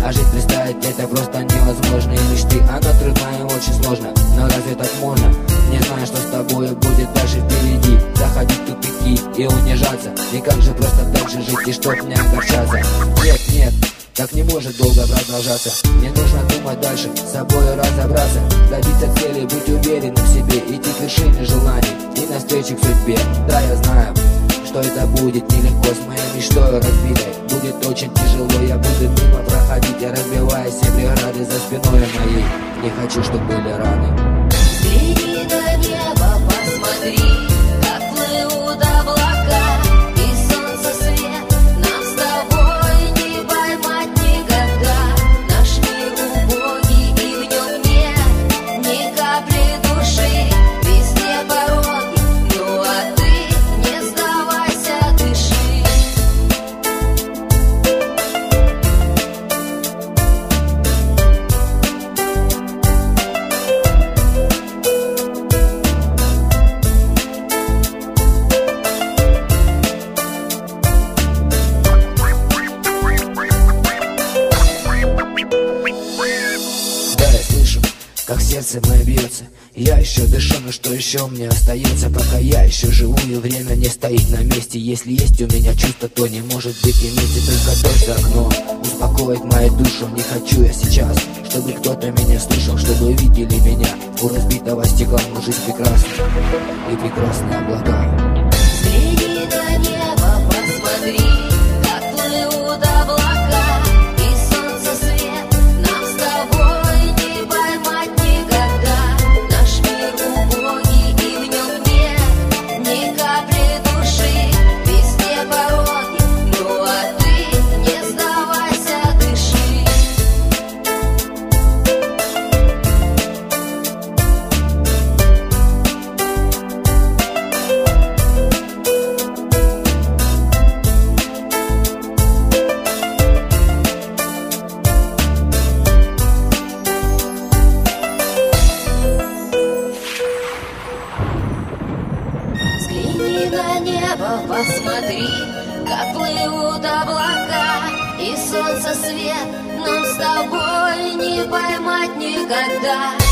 А жить представить это просто невозможно. И мечты, она трудна и очень сложно. Но разве так можно? Не знаю, что с тобой будет дальше впереди. Заходить в тупики и унижаться. И как же просто так же жить и чтоб не огорчаться? Нет, нет, так не может долго продолжаться. Мне нужно думать дальше, с собой разобраться, добиться цели, быть уверенным в себе, идти к вершине желаний и навстречу к судьбе. Да, я знаю, что это будет нелегко, с моей мечтой разбитой будет очень тяжело. Я буду мимо проходить, я разбивая все преграды за спиной моей. Не хочу, чтобы были раны. Взгляни на небо, посмотри, как плывут облака, и солнце свет нам с тобой не поймать никогда. Наш мир убогий, и в нем нет ни капли души, везде пороги, ну а ты не сдавайся, дыши. Как сердце мое бьется, я еще дышу, но что еще мне остается? Пока я еще живу и время не стоит на месте. Если есть у меня чувство, то не может быть и вместе. Только дождь за окном успокоит мою душу. Не хочу я сейчас, чтобы кто-то меня слышал, чтобы видели меня у разбитого стекла. Но жизнь прекрасна и прекрасные облака. Взгляни на небо, посмотри, как плывут облака, и солнце свет нам с тобой не поймать никогда. Наш мир убогий, и в нем нет ни капли души, везде пороги, ну а ты не сдавайся, дыши. Взгляни на небо, посмотри, как плывут облака, и солнце свет нам с тобой не поймать никогда.